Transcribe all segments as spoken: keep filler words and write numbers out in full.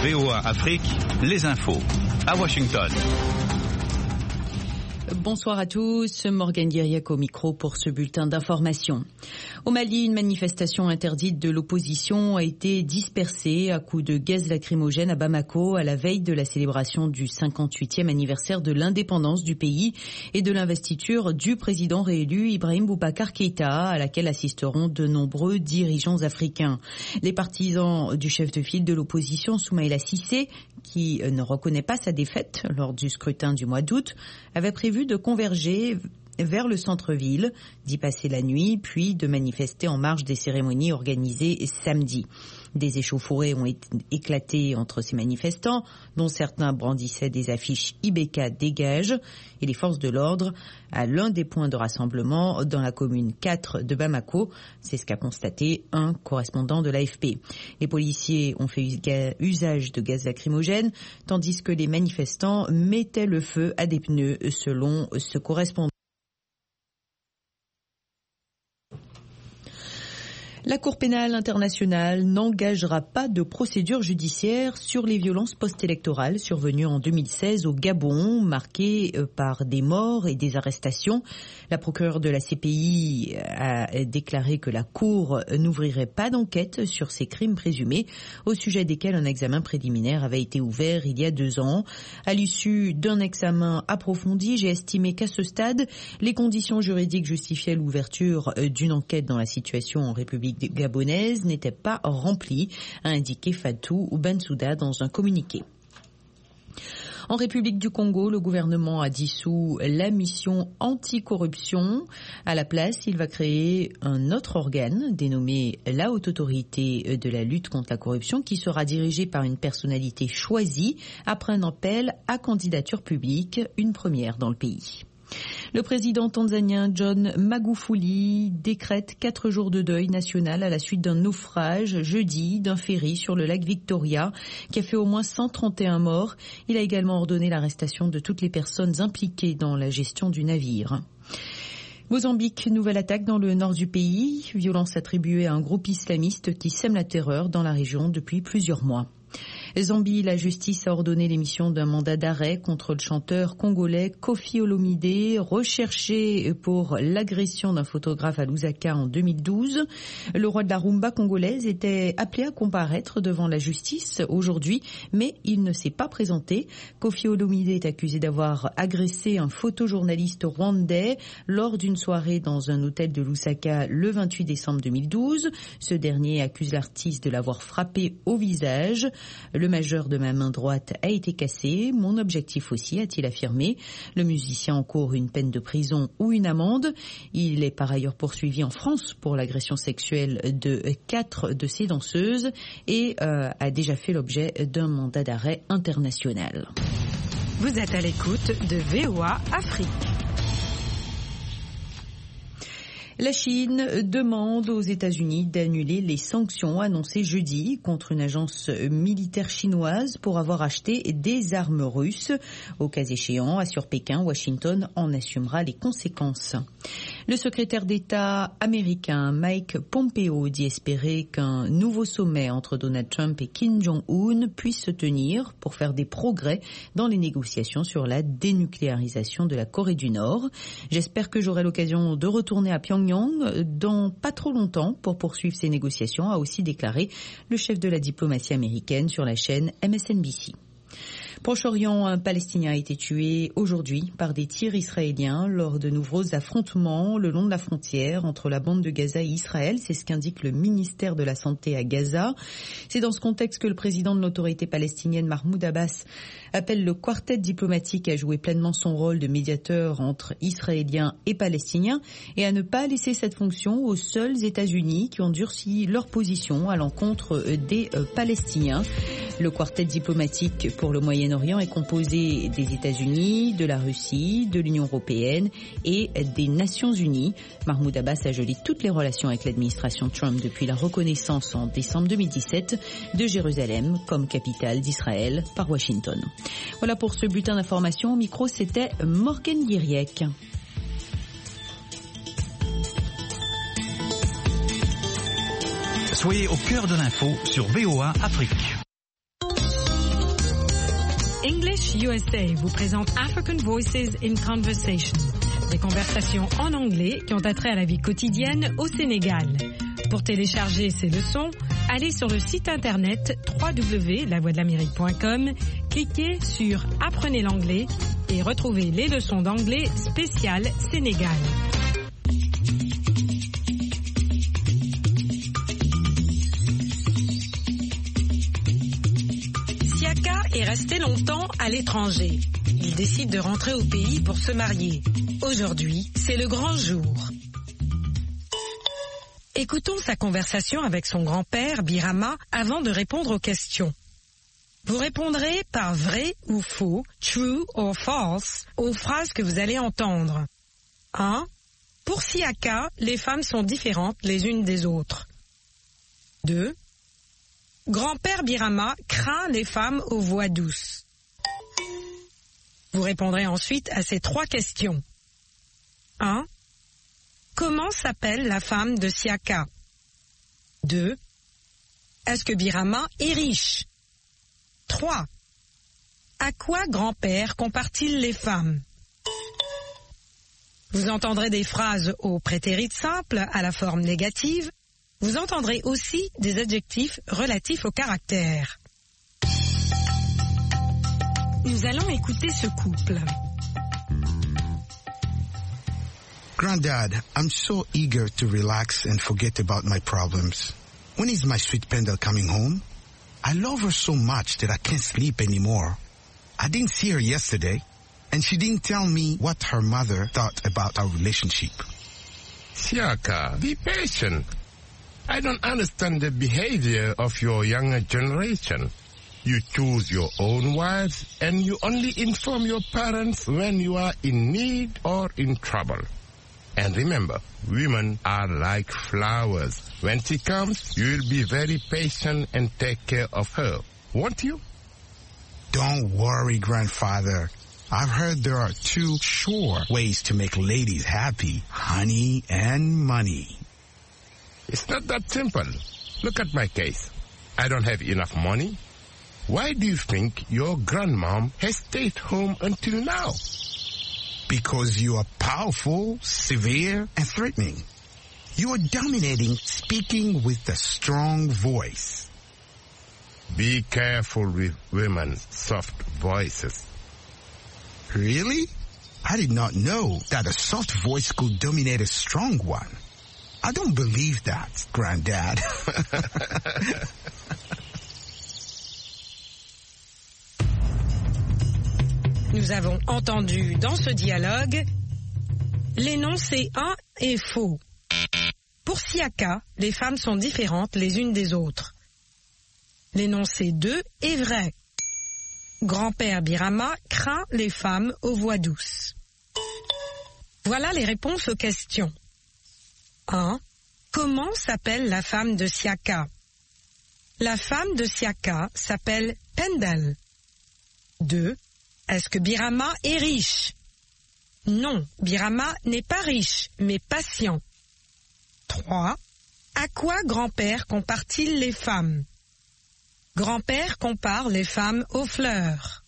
V O A Afrique, les infos à Washington. Bonsoir à tous, Morgane Guiriec au micro pour ce bulletin d'information. Au Mali, une manifestation interdite de l'opposition a été dispersée à coups de gaz lacrymogène à Bamako à la veille de la célébration du cinquante-huitième anniversaire de l'indépendance du pays et de l'investiture du président réélu Ibrahim Boubacar Keïta, à laquelle assisteront de nombreux dirigeants africains. Les partisans du chef de file de l'opposition, Soumaïla Cissé, qui ne reconnaît pas sa défaite lors du scrutin du mois d'août, avaient prévu de converger vers le centre-ville, d'y passer la nuit, puis de manifester en marge des cérémonies organisées samedi. Des échauffourées ont éclaté entre ces manifestants, dont certains brandissaient des affiches I B K dégage, et les forces de l'ordre à l'un des points de rassemblement dans la commune quatre de Bamako. C'est ce qu'a constaté un correspondant de l'A F P. Les policiers ont fait usage de gaz lacrymogène, tandis que les manifestants mettaient le feu à des pneus, selon ce correspondant. La Cour pénale internationale n'engagera pas de procédure judiciaire sur les violences post-électorales survenues en deux mille seize au Gabon, marquées par des morts et des arrestations. La procureure de la C P I a déclaré que la Cour n'ouvrirait pas d'enquête sur ces crimes présumés, au sujet desquels un examen préliminaire avait été ouvert il y a deux ans. À l'issue d'un examen approfondi, j'ai estimé qu'à ce stade, les conditions juridiques justifiaient l'ouverture d'une enquête dans la situation en République gabonaise n'était pas remplie, a indiqué Fatou Bensouda dans un communiqué. En République du Congo, le gouvernement a dissous la mission anticorruption. À la place, il va créer un autre organe dénommé la Haute Autorité de la lutte contre la corruption, qui sera dirigé par une personnalité choisie après un appel à candidature publique, une première dans le pays. Le président tanzanien John Magufuli décrète quatre jours de deuil national à la suite d'un naufrage jeudi d'un ferry sur le lac Victoria qui a fait au moins cent trente et un morts. Il a également ordonné l'arrestation de toutes les personnes impliquées dans la gestion du navire. Mozambique, nouvelle attaque dans le nord du pays, violence attribuée à un groupe islamiste qui sème la terreur dans la région depuis plusieurs mois. Zambie, la justice a ordonné l'émission d'un mandat d'arrêt contre le chanteur congolais Koffi Olomide, recherché pour l'agression d'un photographe à Lusaka en deux mille douze. Le roi de la rumba congolaise était appelé à comparaître devant la justice aujourd'hui, mais il ne s'est pas présenté. Koffi Olomide est accusé d'avoir agressé un photojournaliste rwandais lors d'une soirée dans un hôtel de Lusaka le vingt-huit décembre deux mille douze. Ce dernier accuse l'artiste de l'avoir frappé au visage. Le majeur de ma main droite a été cassé, mon objectif aussi, a-t-il affirmé. Le musicien encourt une peine de prison ou une amende. Il est par ailleurs poursuivi en France pour l'agression sexuelle de quatre de ses danseuses et euh, a déjà fait l'objet d'un mandat d'arrêt international. Vous êtes à l'écoute de V O A Afrique. La Chine demande aux États-Unis d'annuler les sanctions annoncées jeudi contre une agence militaire chinoise pour avoir acheté des armes russes. Au cas échéant, assure Pékin, Washington en assumera les conséquences. Le secrétaire d'État américain Mike Pompeo dit espérer qu'un nouveau sommet entre Donald Trump et Kim Jong-un puisse se tenir pour faire des progrès dans les négociations sur la dénucléarisation de la Corée du Nord. J'espère que j'aurai l'occasion de retourner à Pyongyang dans pas trop longtemps pour poursuivre ces négociations, a aussi déclaré le chef de la diplomatie américaine sur la chaîne M S N B C. Proche-Orient, un Palestinien a été tué aujourd'hui par des tirs israéliens lors de nouveaux affrontements le long de la frontière entre la bande de Gaza et Israël. C'est ce qu'indique le ministère de la Santé à Gaza. C'est dans ce contexte que le président de l'autorité palestinienne, Mahmoud Abbas, appelle le quartet diplomatique à jouer pleinement son rôle de médiateur entre Israéliens et Palestiniens et à ne pas laisser cette fonction aux seuls États-Unis qui ont durci leur position à l'encontre des Palestiniens. Le quartet diplomatique pour le Moyen-Orient est composé des États-Unis, de la Russie, de l'Union européenne et des Nations unies. Mahmoud Abbas a gelé toutes les relations avec l'administration Trump depuis la reconnaissance en décembre deux mille dix-sept de Jérusalem comme capitale d'Israël par Washington. Voilà pour ce bulletin d'information. Au micro, c'était Morgane Guiriec. Soyez au cœur de l'info sur V O A Afrique. English U S A vous présente African Voices in Conversation. Des conversations en anglais qui ont attrait à la vie quotidienne au Sénégal. Pour télécharger ces leçons, allez sur le site internet w w w point la voix de l'amérique point com, cliquez sur Apprenez l'anglais et retrouvez les leçons d'anglais spéciales Sénégal. Siaka est resté longtemps à l'étranger. Il décide de rentrer au pays pour se marier. Aujourd'hui, c'est le grand jour. Écoutons sa conversation avec son grand-père, Birama, avant de répondre aux questions. Vous répondrez par vrai ou faux, true or false, aux phrases que vous allez entendre. un. Pour Siaka, les femmes sont différentes les unes des autres. deux. Grand-père Birama craint les femmes aux voix douces. Vous répondrez ensuite à ces trois questions. un. Comment s'appelle la femme de Siaka? deux. Est-ce que Birama est riche? trois. À quoi grand-père compare-t-il les femmes? Vous entendrez des phrases au prétérit simple à la forme négative. Vous entendrez aussi des adjectifs relatifs au caractère. Nous allons écouter ce couple. Granddad, I'm so eager to relax and forget about my problems. When is my sweet Pendle coming home? I love her so much that I can't sleep anymore. I didn't see her yesterday, and she didn't tell me what her mother thought about our relationship. Siaka, be patient. I don't understand the behavior of your younger generation. You choose your own wives, and you only inform your parents when you are in need or in trouble. And remember, women are like flowers. When she comes, you will be very patient and take care of her, won't you? Don't worry, grandfather. I've heard there are two sure ways to make ladies happy, honey and money. It's not that simple. Look at my case. I don't have enough money. Why do you think your grandmom has stayed home until now? Because you are powerful, severe, and threatening. You are dominating, speaking with a strong voice. Be careful with women's soft voices. Really? I did not know that a soft voice could dominate a strong one. I don't believe that, Granddad. Nous avons entendu dans ce dialogue l'énoncé un est faux. Pour Siaka, les femmes sont différentes les unes des autres. L'énoncé deux est vrai. Grand-père Birama craint les femmes aux voix douces. Voilà les réponses aux questions. un. Comment s'appelle la femme de Siaka? La femme de Siaka s'appelle Pendle. deux. Est-ce que Birama est riche? Non, Birama n'est pas riche, mais patient. trois. À quoi grand-père compare-t-il les femmes? Grand-père compare les femmes aux fleurs.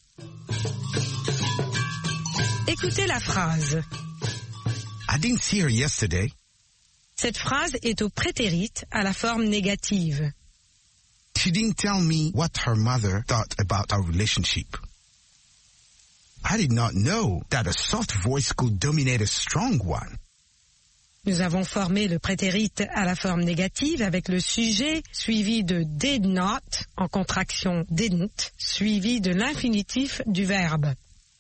Écoutez la phrase. I didn't see her yesterday. Cette phrase est au prétérit à la forme négative. She didn't tell me what her mother thought about our relationship. I did not know that a soft voice could dominate a strong one. Nous avons formé le prétérit à la forme négative avec le sujet suivi de did not en contraction didn't suivi de l'infinitif du verbe.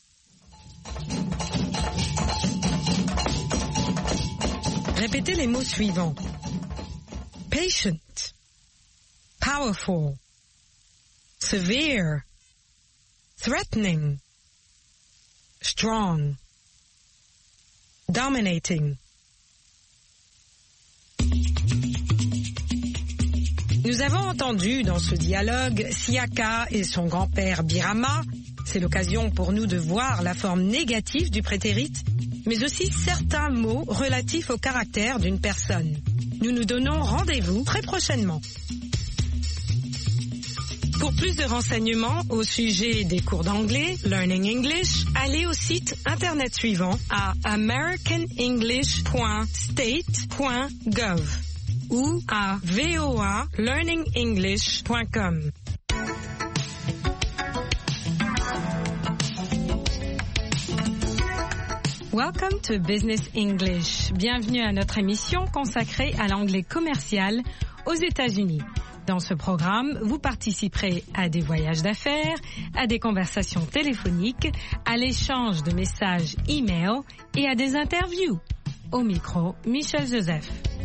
Répétez les mots suivants. Patient, powerful, severe, threatening, strong, dominating. Nous avons entendu dans ce dialogue Siaka et son grand-père Birama. C'est l'occasion pour nous de voir la forme négative du prétérit, mais aussi certains mots relatifs au caractère d'une personne. Nous nous donnons rendez-vous très prochainement. Pour plus de renseignements au sujet des cours d'anglais, Learning English, allez au site internet suivant à american english point state point gov ou à voa learning english point com. Welcome to Business English. Bienvenue à notre émission consacrée à l'anglais commercial aux États-Unis. Dans ce programme, vous participerez à des voyages d'affaires, à des conversations téléphoniques, à l'échange de messages e-mail et à des interviews. Au micro, Michel Joseph.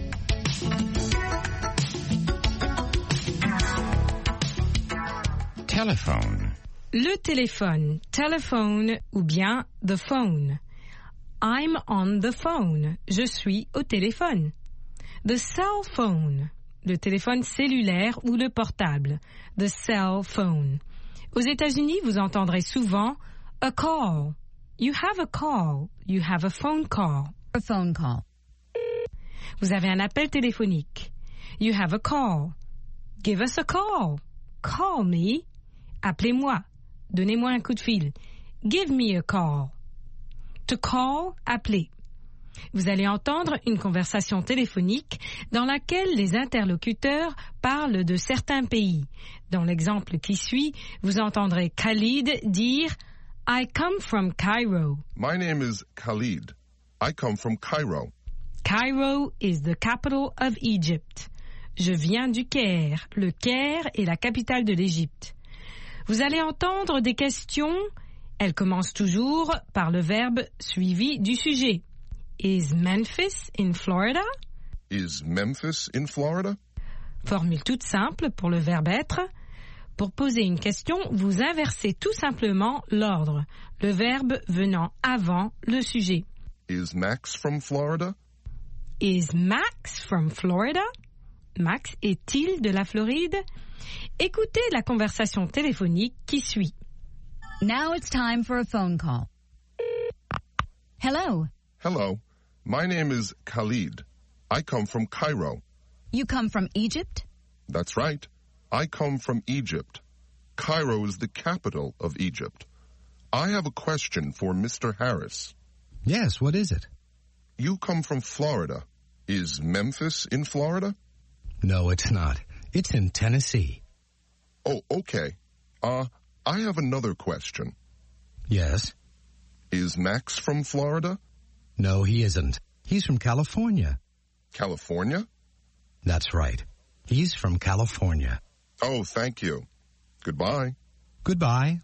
Telephone. Le téléphone, telephone ou bien the phone. I'm on the phone. Je suis au téléphone. The cell phone. Le téléphone cellulaire ou le portable. The cell phone. Aux États-Unis, vous entendrez souvent a call. You have a call. You have a phone call. A phone call. Vous avez un appel téléphonique. You have a call. Give us a call. Call me. Appelez-moi. Donnez-moi un coup de fil. Give me a call. To call, appeler. Vous allez entendre une conversation téléphonique dans laquelle les interlocuteurs parlent de certains pays. Dans l'exemple qui suit, vous entendrez Khalid dire « I come from Cairo ». My name is Khalid. I come from Cairo. Cairo is the capital of Egypt. Je viens du Caire. Le Caire est la capitale de l'Égypte. Vous allez entendre des questions. Elles commencent toujours par le verbe suivi du sujet. Is Memphis in Florida? Is Memphis in Florida? Formule toute simple pour le verbe être. Pour poser une question, vous inversez tout simplement l'ordre, le verbe venant avant le sujet. Is Max from Florida? Is Max from Florida? Max est-il de la Floride? Écoutez la conversation téléphonique qui suit. Now it's time for a phone call. Hello. Hello. My name is Khalid. I come from Cairo. You come from Egypt? That's right. I come from Egypt. Cairo is the capital of Egypt. I have a question for Mister Harris. Yes, what is it? You come from Florida. Is Memphis in Florida? No, it's not. It's in Tennessee. Oh, okay. Uh, I have another question. Yes? Is Max from Florida? No, he isn't. He's from California. California? That's right. He's from California. Oh, thank you. Goodbye. Goodbye.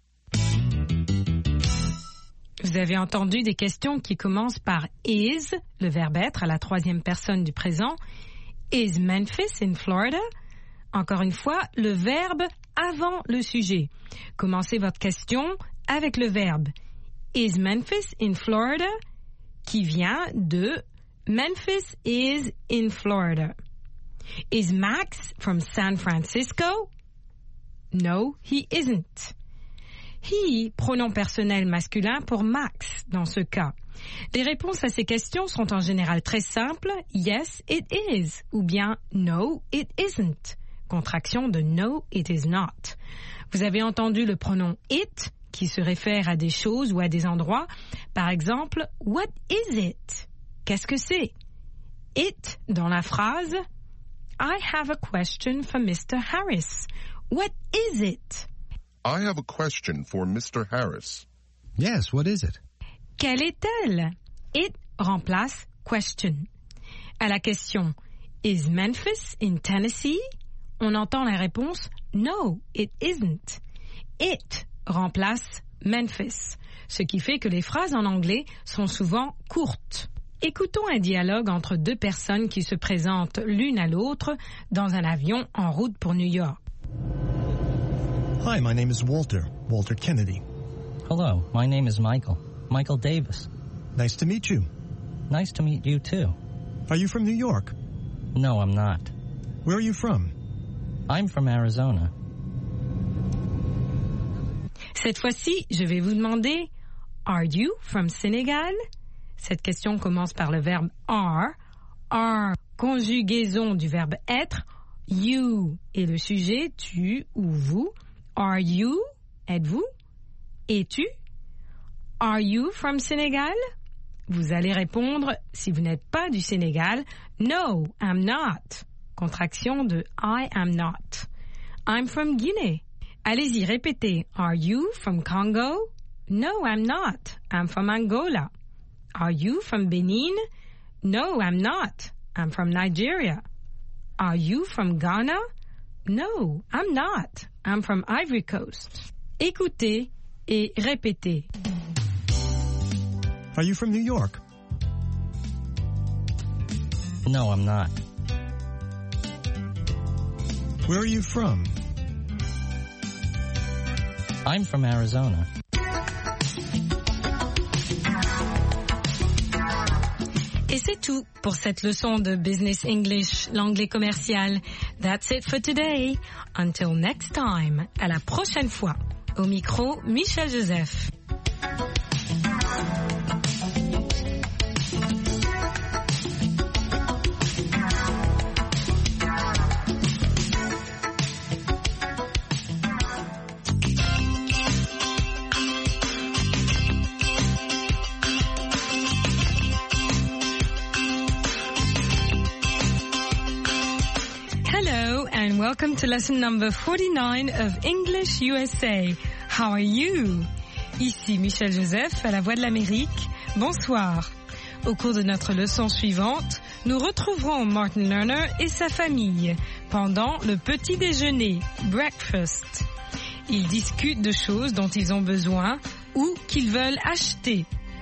Vous avez entendu des questions qui commencent par is, le verbe être à la troisième personne du présent. Is Memphis in Florida? Encore une fois, le verbe avant le sujet. Commencez votre question avec le verbe Is Memphis in Florida? Qui vient de Memphis is in Florida. Is Max from San Francisco? No, he isn't. He, pronom personnel masculin pour Max dans ce cas. Les réponses à ces questions sont en général très simples. Yes, it is. Ou bien no, it isn't. Contraction de no, it is not. Vous avez entendu le pronom it qui se réfère à des choses ou à des endroits. Par exemple, what is it? Qu'est-ce que c'est? It dans la phrase I have a question for Mister Harris. What is it? I have a question for Mister Harris. Yes, what is it? Quelle est-elle? It remplace question. À la question Is Memphis in Tennessee? On entend la réponse No, it isn't. It remplace Memphis, ce qui fait que les phrases en anglais sont souvent courtes. Écoutons un dialogue entre deux personnes qui se présentent l'une à l'autre dans un avion en route pour New York. Hi, my name is Walter, Walter Kennedy. Hello, my name is Michael, Michael Davis. Nice to meet you. Nice to meet you too. Are you from New York? No, I'm not. Where are you from? I'm from Arizona. Cette fois-ci, je vais vous demander Are you from Senegal? Cette question commence par le verbe are. Are, conjugaison du verbe être. You est le sujet, tu ou vous. Are you, êtes-vous? Es-tu? Are you from Senegal? Vous allez répondre, si vous n'êtes pas du Sénégal, No, I'm not. Contraction de I am not. I'm from Guinée. Allez-y, répétez. Are you from Congo? No, I'm not. I'm from Angola. Are you from Benin? No, I'm not. I'm from Nigeria. Are you from Ghana? No, I'm not. I'm from Ivory Coast. Écoutez et répétez. Are you from New York? No, I'm not. Where are you from? I'm from Arizona. Et c'est tout pour cette leçon de Business English, l'anglais commercial. That's it for today. Until next time. À la prochaine fois. Au micro, Michel Joseph. Welcome to lesson number forty-nine of English U S A. How are you? Ici Michel Joseph à la Voix de l'Amérique. Bonsoir. Au cours de notre leçon suivante, nous retrouverons Martin Lerner et sa famille pendant le petit déjeuner, breakfast. Ils discutent de choses dont ils ont besoin ou qu'ils veulent acheter.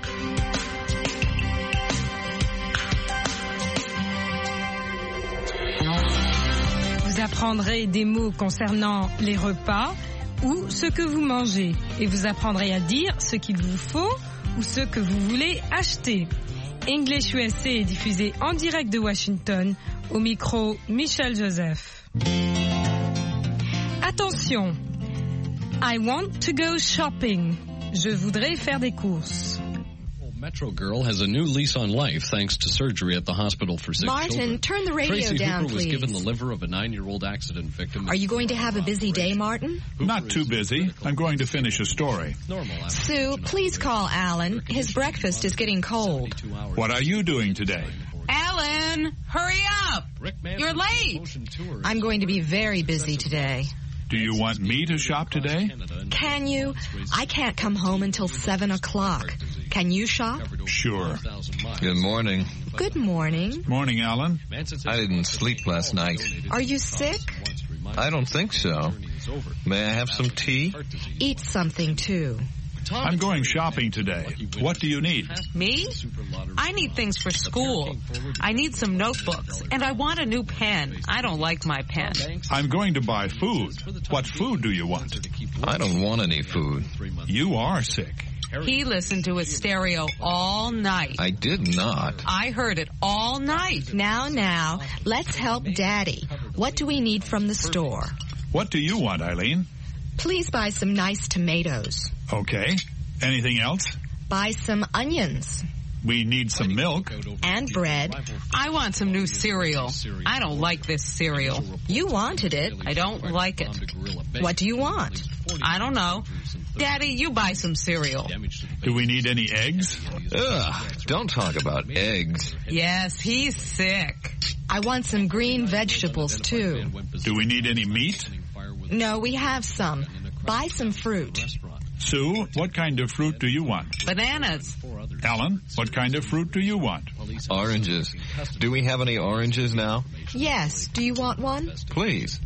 Vous apprendrez des mots concernant les repas ou ce que vous mangez et vous apprendrez à dire ce qu'il vous faut ou ce que vous voulez acheter. English U S A est diffusé en direct de Washington, au micro Michel Joseph. Attention, I want to go shopping. Je voudrais faire des courses. Metro Girl has a new lease on life thanks to surgery at the hospital for sick Martin, children. turn the radio Tracy down, Hooper was please. given the liver of a nine-year-old accident victim. Are you going to have a busy day, Martin? Not too busy. I'm going to finish a story. Sue, please call Alan. His breakfast is getting cold. What are you doing today? Alan, hurry up! You're late. I'm going to be very busy today. Do you want me to shop today? Can you? I can't come home until seven o'clock. Can you shop? Sure. Good morning. Good morning. Morning, Alan. I didn't sleep last night. Are you sick? I don't think so. May I have some tea? Eat something, too. I'm going shopping today. What do you need? Me? I need things for school. I need some notebooks, and I want a new pen. I don't like my pen. I'm going to buy food. What food do you want? I don't want any food. You are sick. He listened to his stereo all night. I did not. I heard it all night. Now, now, let's help Daddy. What do we need from the store? What do you want, Eileen? Please buy some nice tomatoes. Okay. Anything else? Buy some onions. We need some milk. And bread. I want some new cereal. I don't like this cereal. You wanted it. I don't like it. What do you want? I don't know. Daddy, you buy some cereal. Do we need any eggs? Ugh, don't talk about eggs. Yes, he's sick. I want some green vegetables, too. Do we need any meat? No, we have some. Buy some fruit. Sue, what kind of fruit do you want? Bananas. Alan, what kind of fruit do you want? Oranges. Do we have any oranges now? Yes. Do you want one? Please.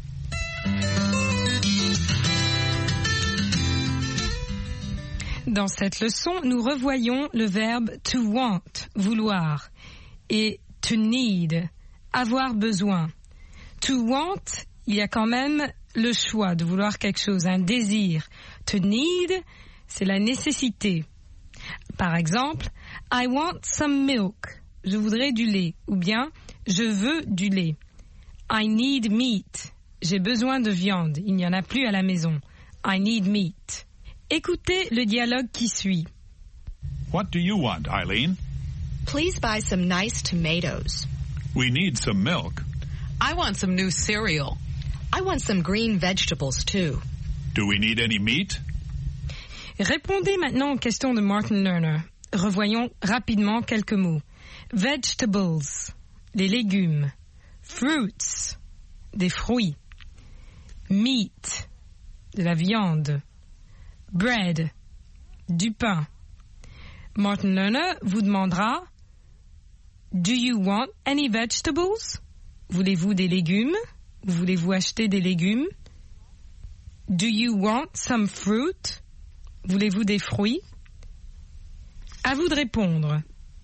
Dans cette leçon, nous revoyons le verbe to want, vouloir, et to need, avoir besoin. To want, il y a quand même le choix de vouloir quelque chose, un désir. To need, c'est la nécessité. Par exemple, I want some milk. Je voudrais du lait. Ou bien, je veux du lait. I need meat. J'ai besoin de viande. Il n'y en a plus à la maison. I need meat. Écoutez le dialogue qui suit. What do you want, Eileen? Please buy some nice tomatoes. We need some milk. I want some new cereal. I want some green vegetables too. Do we need any meat? Répondez maintenant aux questions de Martin Lerner. Revoyons rapidement quelques mots. Vegetables, les légumes. Fruits, des fruits. Meat, de la viande. Bread, du pain. Martin Lerner vous demandera Do you want any vegetables? Voulez-vous des légumes? Voulez-vous acheter des légumes? Do you want some fruit? Voulez-vous des fruits? À vous de répondre.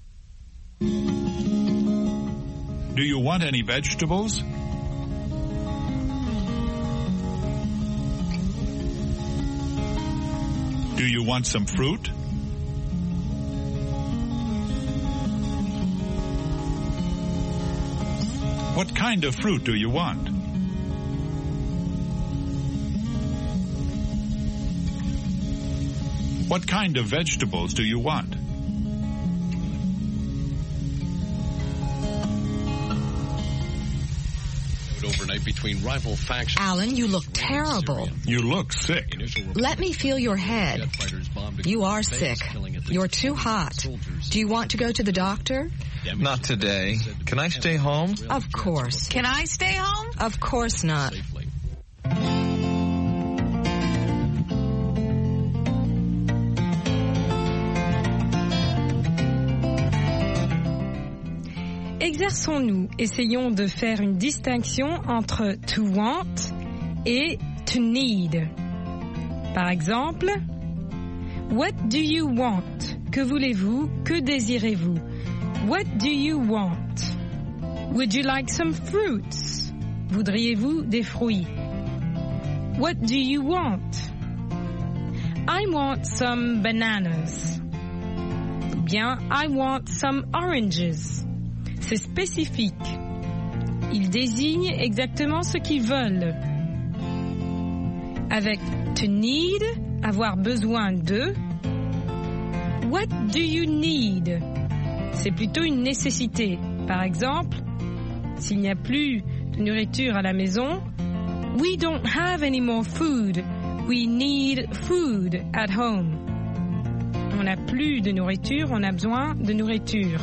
Do you want any vegetables? Do you want some fruit? What kind of fruit do you want? What kind of vegetables do you want? Overnight between rival factions. Alan, you look terrible. You look sick. Let me feel your head. You are sick. You're too hot. Do you want to go to the doctor? Not today. Can I stay home? Of course. Can I stay home? Of course not. Exerçons-nous, essayons de faire une distinction entre to want et to need. Par exemple, what do you want? Que voulez-vous? Que désirez-vous? What do you want? Would you like some fruits? Voudriez-vous des fruits? What do you want? I want some bananas. Ou bien, I want some oranges. C'est spécifique. Ils désignent exactement ce qu'ils veulent. Avec to need, avoir besoin de. What do you need? C'est plutôt une nécessité. Par exemple, s'il n'y a plus de nourriture à la maison, we don't have any more food. We need food at home. On n'a plus de nourriture, on a besoin de nourriture.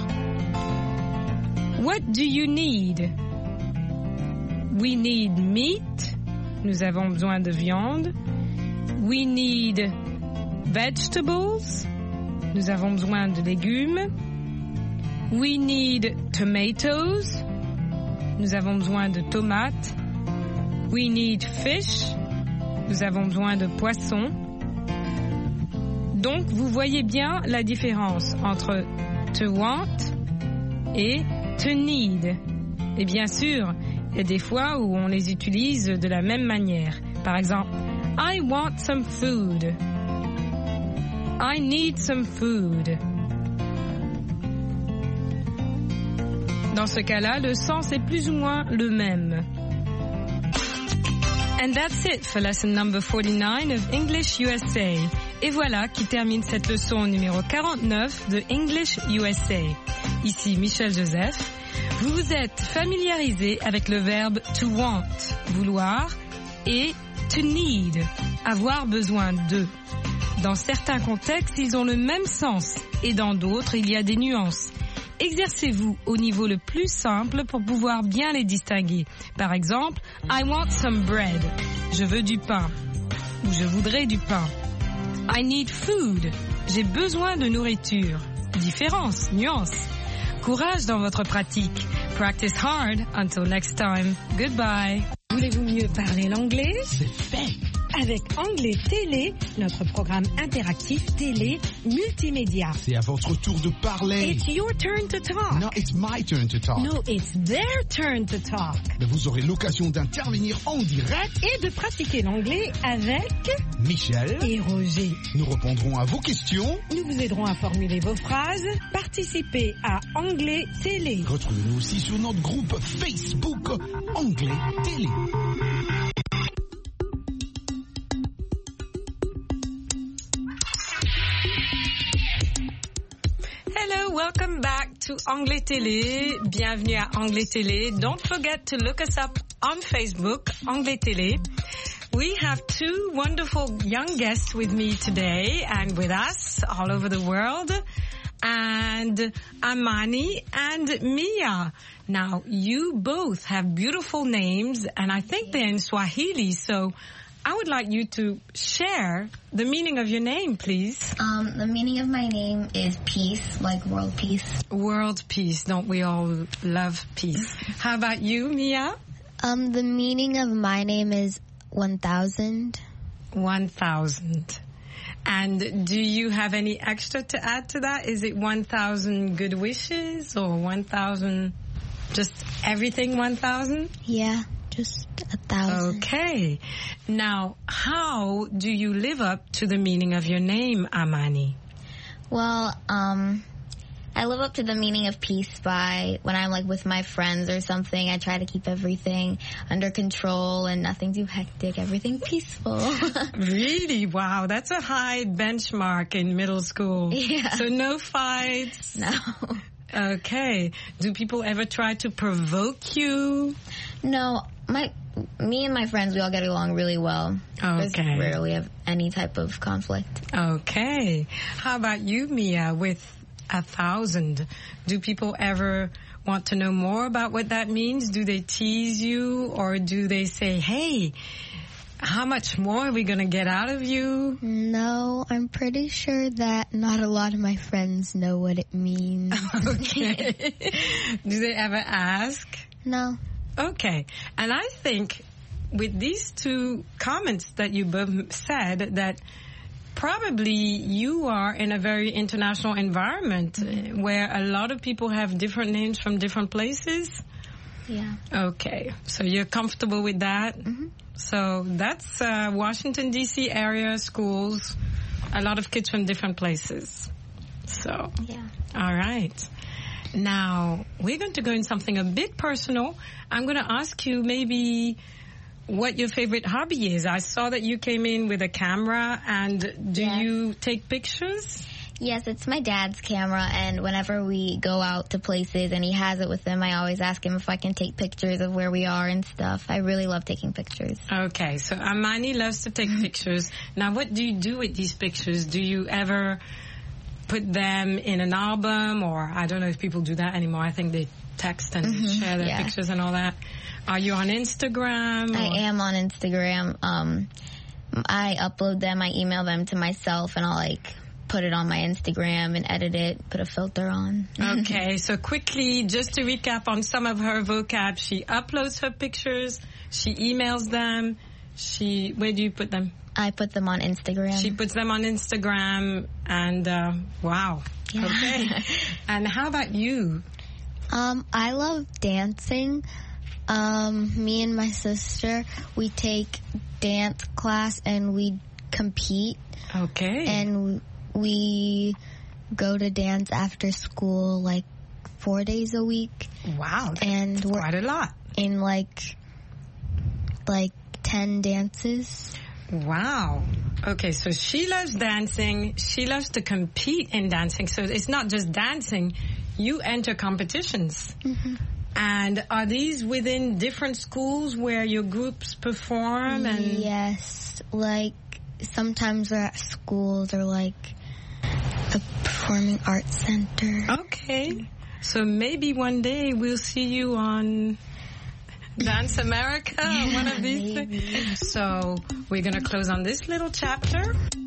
What do you need? We need meat. Nous avons besoin de viande. We need vegetables. Nous avons besoin de légumes. We need tomatoes. Nous avons besoin de tomates. We need fish. Nous avons besoin de poissons. Donc, vous voyez bien la différence entre to want et to need. Et bien sûr, il y a des fois où on les utilise de la même manière. Par exemple, I want some food. I need some food. Dans ce cas-là, le sens est plus ou moins le même. And that's it for lesson number forty-nine of English U S A. Et voilà qui termine cette leçon numéro quarante-neuf de English U S A. Ici Michel Joseph. Vous vous êtes familiarisé avec le verbe to want, vouloir, et to need, avoir besoin de. Dans certains contextes, ils ont le même sens, et dans d'autres, il y a des nuances. Exercez-vous au niveau le plus simple pour pouvoir bien les distinguer. Par exemple, I want some bread. Je veux du pain. Ou je voudrais du pain. I need food. J'ai besoin de nourriture. Différence, nuance. Courage dans votre pratique. Practice hard. Until next time. Goodbye. Voulez-vous mieux parler l'anglais? C'est fait. Avec Anglais Télé, notre programme interactif télé multimédia. C'est à votre tour de parler. It's your turn to talk. No, it's my turn to talk. No, it's their turn to talk. Mais vous aurez l'occasion d'intervenir en direct et de pratiquer l'anglais avec Michel et Roger. Nous répondrons à vos questions. Nous vous aiderons à formuler vos phrases. Participez à Anglais Télé. Retrouvez-nous aussi sur notre groupe Facebook Anglais Télé. Hello, welcome back to Anglais Télé. Bienvenue à Anglais Télé. Don't forget to look us up on Facebook, Anglais Télé. We have two wonderful young guests with me today and with us all over the world. And Amani and Mia. Now, you both have beautiful names, and I think they're in Swahili, so I would like you to share the meaning of your name, please. Um, the meaning of my name is peace, like world peace. World peace. Don't we all love peace? How about you, Mia? Um, the meaning of my name is one thousand. one thousand. And do you have any extra to add to that? Is it one thousand good wishes or one thousand, just everything one thousand? Yeah, just a thousand. Okay. Now, how do you live up to the meaning of your name, Amani? Well, um, I live up to the meaning of peace by when I'm like with my friends or something, I try to keep everything under control and nothing too hectic, everything peaceful. Really? Wow, that's a high benchmark in middle school. Yeah. So no fights? No. Okay. Do people ever try to provoke you? No, my me and my friends, we all get along really well. Okay. There's rarely have any type of conflict. Okay. How about you, Mia, with a thousand? Do people ever want to know more about what that means? Do they tease you, or do they say, hey, how much more are we going to get out of you? No, I'm pretty sure that not a lot of my friends know what it means. Okay. Do they ever ask? No. Okay. And I think with these two comments that you both said, that probably you are in a very international environment mm-hmm. where a lot of people have different names from different places. Yeah. Okay. So you're comfortable with that? Mm-hmm. So that's uh, Washington, D C area schools, a lot of kids from different places. So, yeah. All right. Now, we're going to go in something a bit personal. I'm going to ask you maybe what your favorite hobby is. I saw that you came in with a camera, and do yes. you take pictures? Yes, it's my dad's camera, and whenever we go out to places and he has it with him, I always ask him if I can take pictures of where we are and stuff. I really love taking pictures. Okay, so Amani loves to take pictures. Now, what do you do with these pictures? Do you ever put them in an album, or I don't know if people do that anymore. I think they text and mm-hmm, share their yeah. pictures and all that. Are you on Instagram? Or? I am on Instagram. Um, I upload them, I email them to myself, and I'll like put it on my Instagram and edit it, put a filter on. Okay, so quickly, just to recap on some of her vocab, she uploads her pictures, she emails them, she, where do you put them? I put them on Instagram. She puts them on Instagram, and uh, wow. Yeah. Okay. And how about you? Um, I love dancing. Um, me and my sister, we take dance class and we compete. Okay. And we go to dance after school like four days a week. Wow. And that's we're quite a lot. In like, like ten dances. Wow. Okay, so she loves dancing. She loves to compete in dancing. So it's not just dancing. You enter competitions. Mm-hmm. And are these within different schools where your groups perform? And yes. Like, sometimes we're at schools or like a performing arts center. Okay. So maybe one day we'll see you on Dance America, yeah, one of these maybe. things. So we're going to close on this little chapter.